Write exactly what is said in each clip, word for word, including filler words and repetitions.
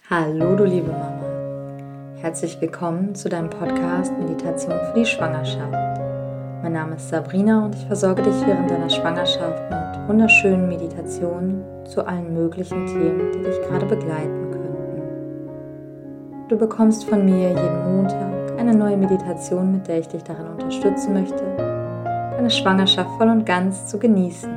Hallo du liebe Mama, herzlich willkommen zu deinem Podcast Meditation für die Schwangerschaft. Mein Name ist Sabrina und ich versorge dich während deiner Schwangerschaft mit wunderschönen Meditationen zu allen möglichen Themen, die dich gerade begleiten könnten. Du bekommst von mir jeden Montag eine neue Meditation, mit der ich dich darin unterstützen möchte, deine Schwangerschaft voll und ganz zu genießen.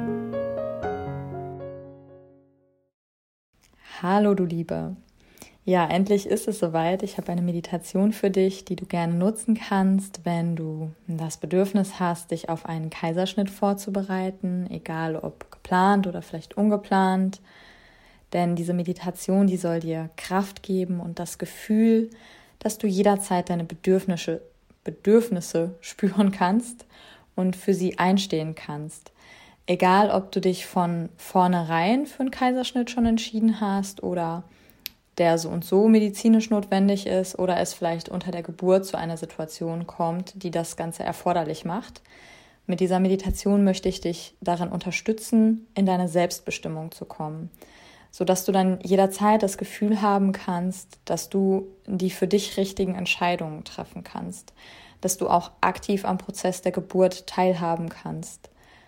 Hallo du Liebe. Ja, endlich ist es soweit. Ich habe eine Meditation für dich, die du gerne nutzen kannst, wenn du das Bedürfnis hast, dich auf einen Kaiserschnitt vorzubereiten, egal ob geplant oder vielleicht ungeplant. Denn diese Meditation, die soll dir Kraft geben und das Gefühl, dass du jederzeit deine Bedürfnisse, Bedürfnisse spüren kannst und für sie einstehen kannst. Egal, ob du dich von vornherein für einen Kaiserschnitt schon entschieden hast oder der so und so medizinisch notwendig ist oder es vielleicht unter der Geburt zu einer Situation kommt, die das Ganze erforderlich macht. Mit dieser Meditation möchte ich dich darin unterstützen, in deine Selbstbestimmung zu kommen, sodass du dann jederzeit das Gefühl haben kannst, dass du die für dich richtigen Entscheidungen treffen kannst, dass du auch aktiv am Prozess der Geburt teilhaben kannst.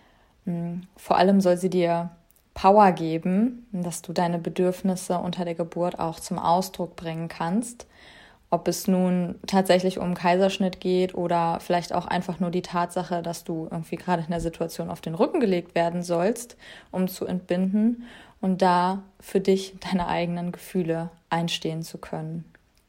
Vor allem soll sie dir Power geben, dass du deine Bedürfnisse unter der Geburt auch zum Ausdruck bringen kannst. Ob es nun tatsächlich um einen Kaiserschnitt geht oder vielleicht auch einfach nur die Tatsache, dass du irgendwie gerade in der Situation auf den Rücken gelegt werden sollst, um zu entbinden und da für dich deine eigenen Gefühle einstehen zu können.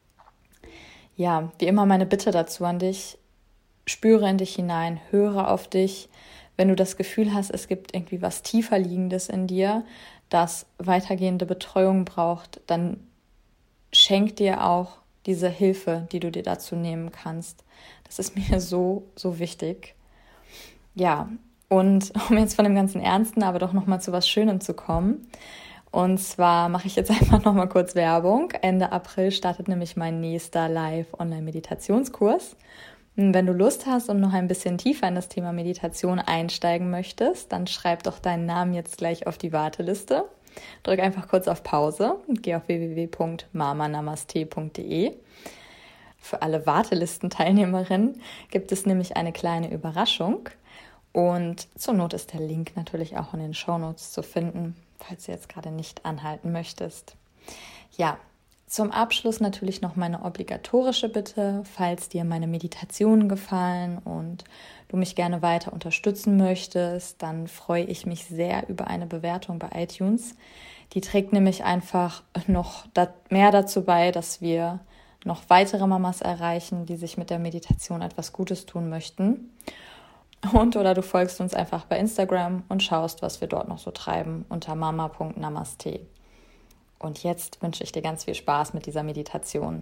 Ja, wie immer meine Bitte dazu an dich: Spüre in dich hinein, höre auf dich. Wenn du das Gefühl hast, es gibt irgendwie was tiefer Liegendes in dir, das weitergehende Betreuung braucht, dann schenk dir auch diese Hilfe, die du dir dazu nehmen kannst. Das ist mir so, so wichtig. Ja, und um jetzt von dem ganzen Ernsten aber doch nochmal zu was Schönem zu kommen. Und zwar mache ich jetzt einfach nochmal kurz Werbung. Ende April startet nämlich mein nächster Live-Online-Meditationskurs. Wenn du Lust hast und noch ein bisschen tiefer in das Thema Meditation einsteigen möchtest, dann schreib doch deinen Namen jetzt gleich auf die Warteliste. Drück einfach kurz auf Pause und geh auf w w w punkt mama namaste punkt d e. Für alle Wartelistenteilnehmerinnen gibt es nämlich eine kleine Überraschung. Und zur Not ist der Link natürlich auch in den Shownotes zu finden, falls du jetzt gerade nicht anhalten möchtest. Ja. Zum Abschluss natürlich noch meine obligatorische Bitte: Falls dir meine Meditationen gefallen und du mich gerne weiter unterstützen möchtest, dann freue ich mich sehr über eine Bewertung bei iTunes. Die trägt nämlich einfach noch mehr dazu bei, dass wir noch weitere Mamas erreichen, die sich mit der Meditation etwas Gutes tun möchten. Und oder du folgst uns einfach bei Instagram und schaust, was wir dort noch so treiben, unter mama punkt namaste. Und jetzt wünsche ich dir ganz viel Spaß mit dieser Meditation.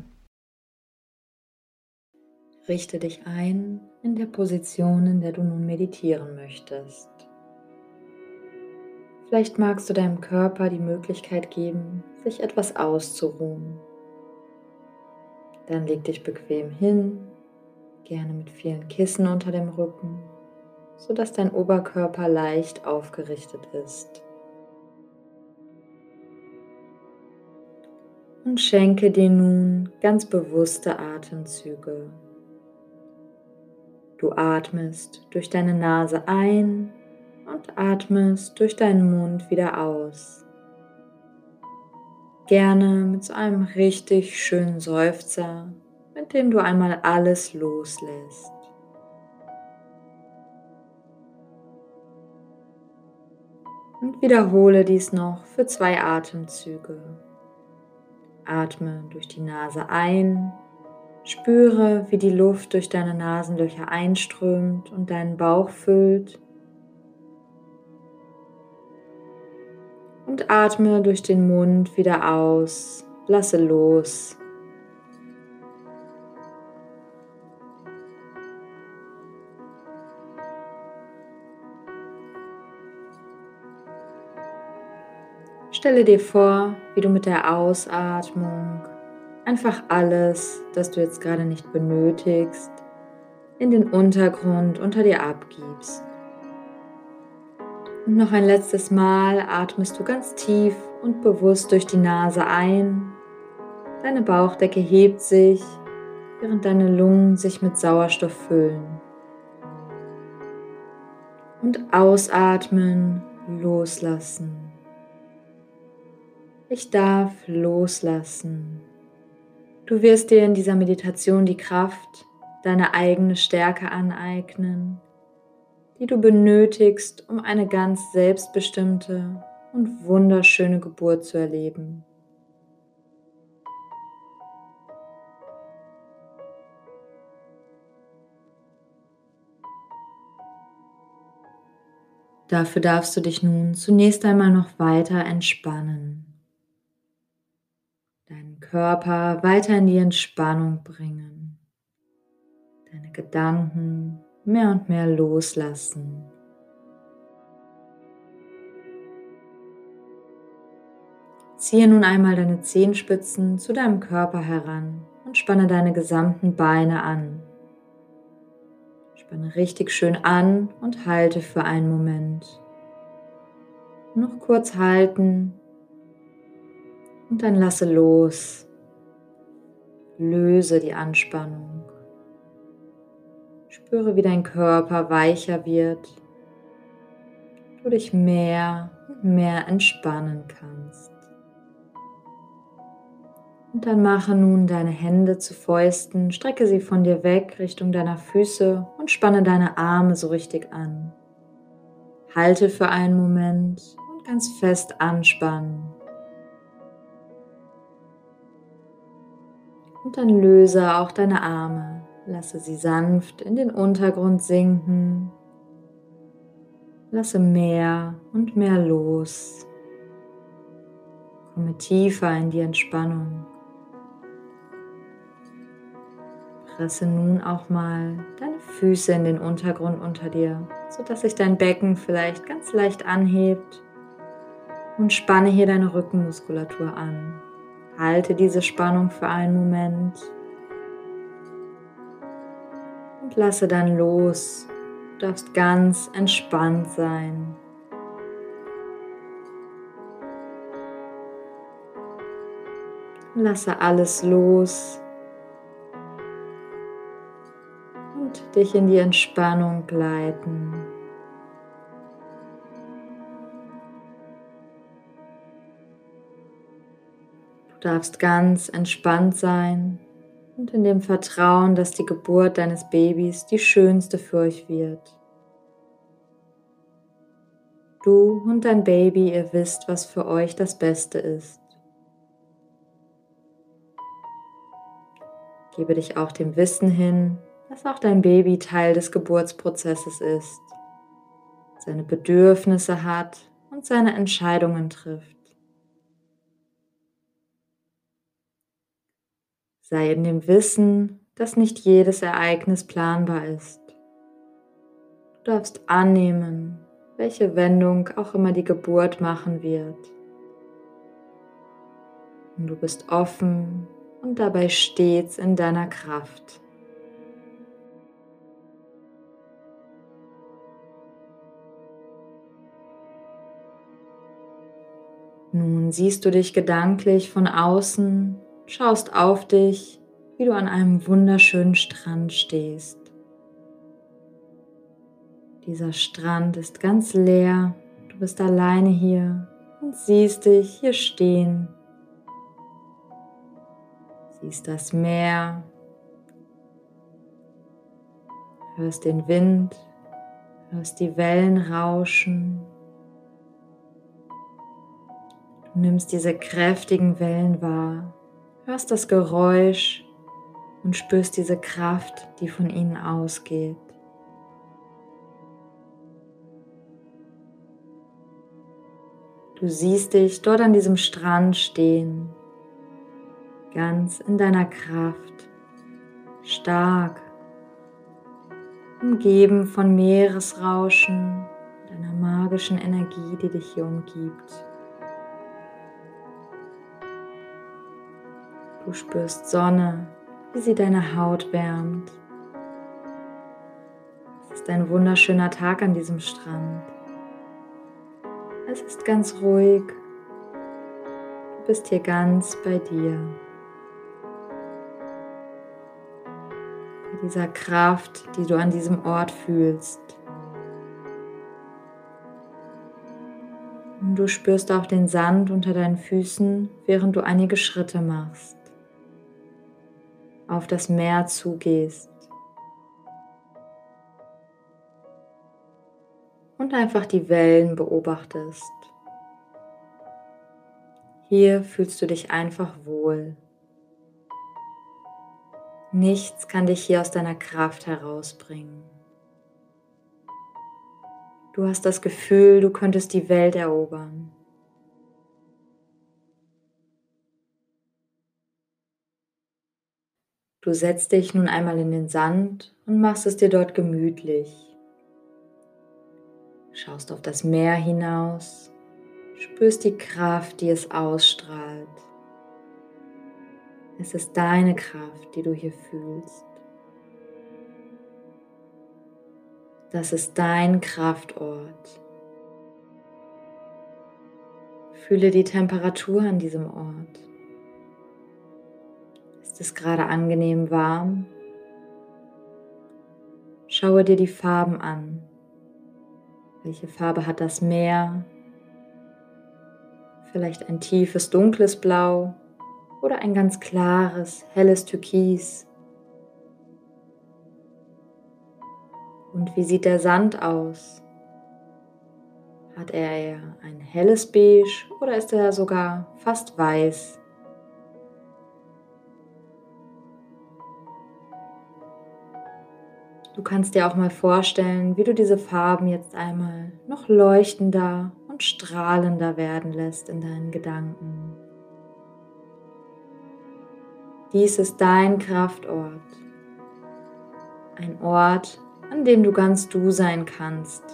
Richte dich ein in der Position, in der du nun meditieren möchtest. Vielleicht magst du deinem Körper die Möglichkeit geben, sich etwas auszuruhen. Dann leg dich bequem hin, gerne mit vielen Kissen unter dem Rücken, sodass dein Oberkörper leicht aufgerichtet ist. Und schenke dir nun ganz bewusste Atemzüge. Du atmest durch deine Nase ein und atmest durch deinen Mund wieder aus. Gerne mit so einem richtig schönen Seufzer, mit dem du einmal alles loslässt. Und wiederhole dies noch für zwei Atemzüge. Atme durch die Nase ein, spüre, wie die Luft durch deine Nasenlöcher einströmt und deinen Bauch füllt. Und atme durch den Mund wieder aus, lasse los. Stelle dir vor, wie du mit der Ausatmung einfach alles, das du jetzt gerade nicht benötigst, in den Untergrund unter dir abgibst. Und noch ein letztes Mal atmest du ganz tief und bewusst durch die Nase ein Deine Bauchdecke hebt sich, während deine Lungen sich mit Sauerstoff füllen. Und ausatmen, loslassen. Ich darf loslassen. Du wirst dir in dieser Meditation die Kraft, deine eigene Stärke aneignen, die du benötigst, um eine ganz selbstbestimmte und wunderschöne Geburt zu erleben. Dafür darfst du dich nun zunächst einmal noch weiter entspannen. Deinen Körper weiter in die Entspannung bringen. Deine Gedanken mehr und mehr loslassen. Ziehe nun einmal deine Zehenspitzen zu deinem Körper heran und spanne deine gesamten Beine an. Spanne richtig schön an und halte für einen Moment. Noch kurz halten und dann lasse los. Löse die Anspannung. Spüre, wie dein Körper weicher wird, du dich mehr und mehr entspannen kannst. Und dann mache nun deine Hände zu Fäusten, strecke sie von dir weg Richtung deiner Füße und spanne deine Arme so richtig an. Halte für einen Moment und ganz fest anspannen. Und dann löse auch deine Arme, lasse sie sanft in den Untergrund sinken. Lasse mehr und mehr los. Komme tiefer in die Entspannung. Presse nun auch mal deine Füße in den Untergrund unter dir, sodass sich dein Becken vielleicht ganz leicht anhebt. Und spanne hier deine Rückenmuskulatur an. Halte diese Spannung für einen Moment. Und lasse dann los. Du darfst ganz entspannt sein. Lasse alles los. Und dich in die Entspannung gleiten. Du darfst ganz entspannt sein und in dem Vertrauen, dass die Geburt deines Babys die schönste für euch wird. Du und dein Baby, ihr wisst, was für euch das Beste ist. Gebe dich auch dem Wissen hin, dass auch dein Baby Teil des Geburtsprozesses ist, seine Bedürfnisse hat und seine Entscheidungen trifft. Sei in dem Wissen, dass nicht jedes Ereignis planbar ist. Du darfst annehmen, welche Wendung auch immer die Geburt machen wird. Und du bist offen und dabei stets in deiner Kraft. Nun siehst du dich gedanklich von außen, schaust auf dich, wie du an einem wunderschönen Strand stehst. Dieser Strand ist ganz leer, du bist alleine hier und siehst dich hier stehen. Siehst das Meer, hörst den Wind, hörst die Wellen rauschen. Du nimmst diese kräftigen Wellen wahr, hörst das Geräusch und spürst diese Kraft, die von ihnen ausgeht. Du siehst dich dort an diesem Strand stehen, ganz in deiner Kraft, stark, umgeben von Meeresrauschen und einer magischen Energie, die dich hier umgibt. Du spürst Sonne, wie sie deine Haut wärmt. Es ist ein wunderschöner Tag an diesem Strand. Es ist ganz ruhig. Du bist hier ganz bei dir. dieser Kraft, die du an diesem Ort fühlst. Und du spürst auch den Sand unter deinen Füßen, während du einige Schritte machst, auf das Meer zugehst und einfach die Wellen beobachtest. Hier fühlst du dich einfach wohl. Nichts kann dich hier aus deiner Kraft herausbringen. Du hast das Gefühl, du könntest die Welt erobern. Du setzt dich nun einmal in den Sand und machst es dir dort gemütlich. Schaust auf das Meer hinaus, spürst die Kraft, die es ausstrahlt. Es ist deine Kraft, die du hier fühlst. Das ist dein Kraftort. Fühle die Temperatur an diesem Ort. Ist es gerade angenehm warm? Schaue dir die Farben an. Welche Farbe hat das Meer? Vielleicht ein tiefes, dunkles Blau oder ein ganz klares, helles Türkis. Und wie sieht der Sand aus? Hat er eher ein helles Beige oder ist er sogar fast weiß? Du kannst dir auch mal vorstellen, wie du diese Farben jetzt einmal noch leuchtender und strahlender werden lässt in deinen Gedanken. Dies ist dein Kraftort. Ein Ort, an dem du ganz du sein kannst.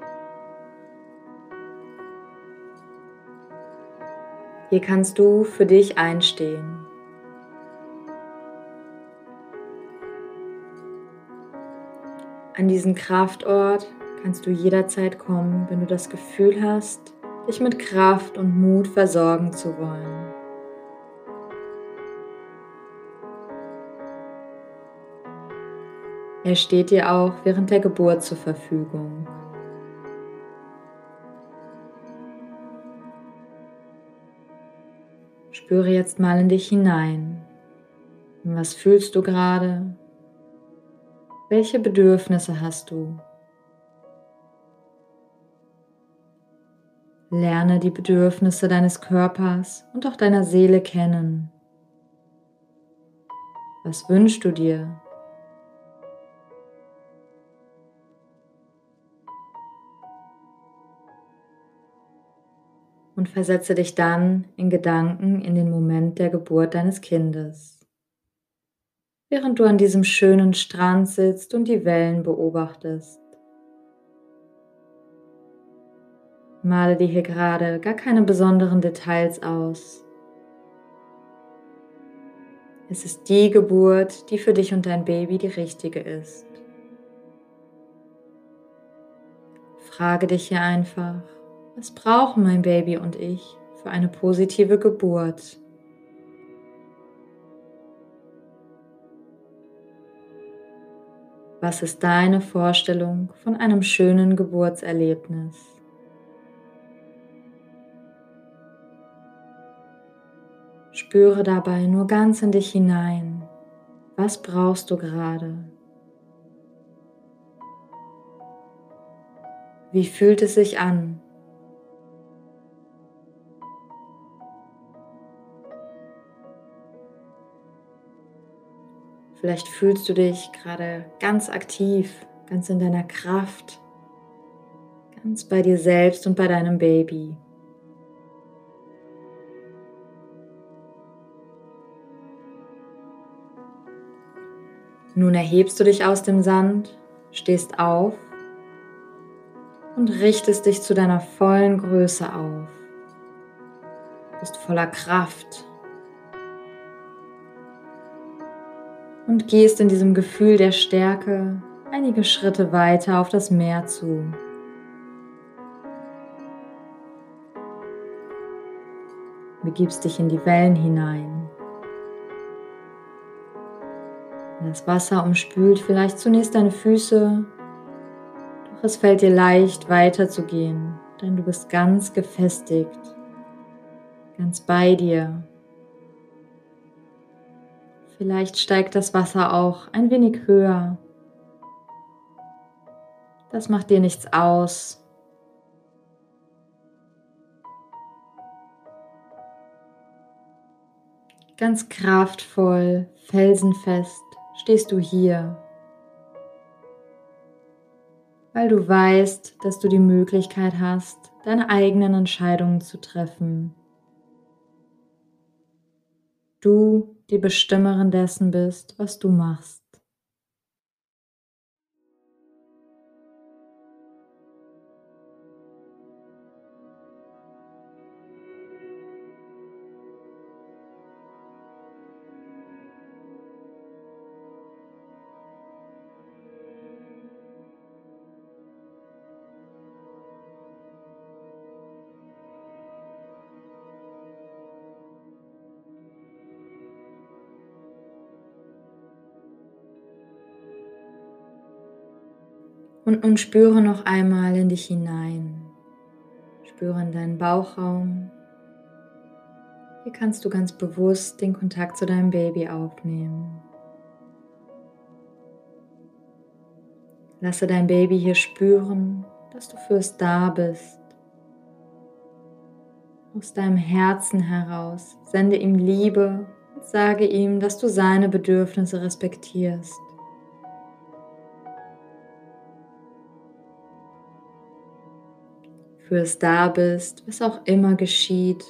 Hier kannst du für dich einstehen. An diesen Kraftort kannst du jederzeit kommen, wenn du das Gefühl hast, dich mit Kraft und Mut versorgen zu wollen. Er steht dir auch während der Geburt zur Verfügung. Spüre jetzt mal in dich hinein. Was fühlst du gerade? Welche Bedürfnisse hast du? Lerne die Bedürfnisse deines Körpers und auch deiner Seele kennen. Was wünschst du dir? Und versetze dich dann in Gedanken in den Moment der Geburt deines Kindes. Während du an diesem schönen Strand sitzt und die Wellen beobachtest. Male dir hier gerade gar keine besonderen Details aus. Es ist die Geburt, die für dich und dein Baby die richtige ist. Frage dich hier einfach, was brauchen mein Baby und ich für eine positive Geburt? Was ist deine Vorstellung von einem schönen Geburtserlebnis? Spüre dabei nur ganz in dich hinein. Was brauchst du gerade? Wie fühlt es sich an? Vielleicht fühlst du dich gerade ganz aktiv, ganz in deiner Kraft, ganz bei dir selbst und bei deinem Baby. Nun erhebst du dich aus dem Sand, stehst auf und richtest dich zu deiner vollen Größe auf. Du bist voller Kraft und gehst in diesem Gefühl der Stärke einige Schritte weiter auf das Meer zu. Begibst dich in die Wellen hinein. Das Wasser umspült vielleicht zunächst deine Füße, doch es fällt dir leicht weiterzugehen, denn du bist ganz gefestigt, ganz bei dir. Vielleicht steigt das Wasser auch ein wenig höher. Das macht dir nichts aus. Ganz kraftvoll, felsenfest stehst du hier, weil du weißt, dass du die Möglichkeit hast, deine eigenen Entscheidungen zu treffen. Du die Bestimmerin dessen bist, was du machst. Und nun spüre noch einmal in dich hinein. Spüre in deinen Bauchraum. Hier kannst du ganz bewusst den Kontakt zu deinem Baby aufnehmen. Lasse dein Baby hier spüren, dass du für es da bist. Aus deinem Herzen heraus sende ihm Liebe und sage ihm, dass du seine Bedürfnisse respektierst. Für es da bist, was auch immer geschieht.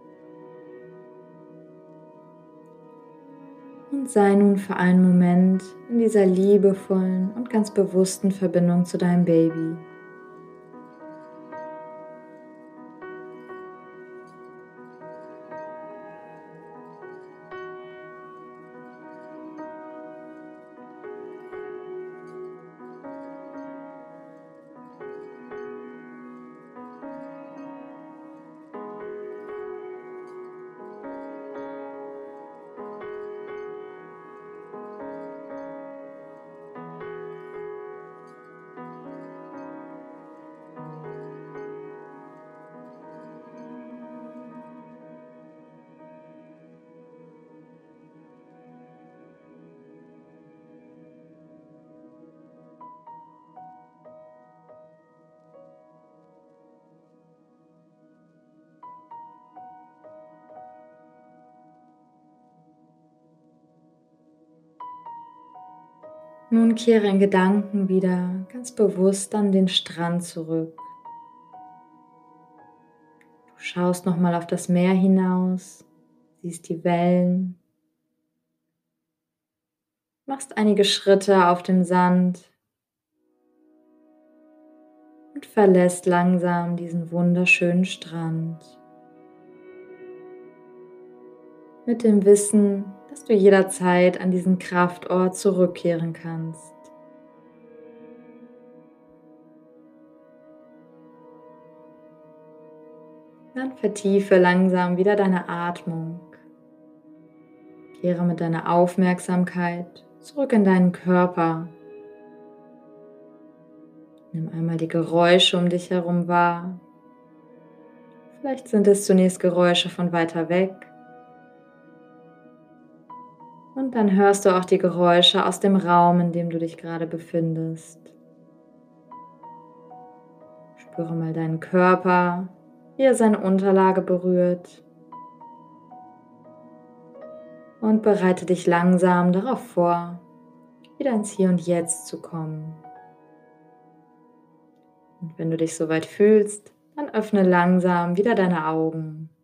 Und sei nun für einen Moment in dieser liebevollen und ganz bewussten Verbindung zu deinem Baby. Nun kehre in Gedanken wieder ganz bewusst an den Strand zurück. Du schaust nochmal auf das Meer hinaus, siehst die Wellen, machst einige Schritte auf dem Sand und verlässt langsam diesen wunderschönen Strand. Mit dem Wissen, dass du jederzeit an diesen Kraftort zurückkehren kannst. Dann vertiefe langsam wieder deine Atmung. Kehre mit deiner Aufmerksamkeit zurück in deinen Körper. Nimm einmal die Geräusche um dich herum wahr. Vielleicht sind es zunächst Geräusche von weiter weg. Und dann hörst du auch die Geräusche aus dem Raum, in dem du dich gerade befindest. Spüre mal deinen Körper, wie er seine Unterlage berührt. Und bereite dich langsam darauf vor, wieder ins Hier und Jetzt zu kommen. Und wenn du dich soweit fühlst, dann öffne langsam wieder deine Augen.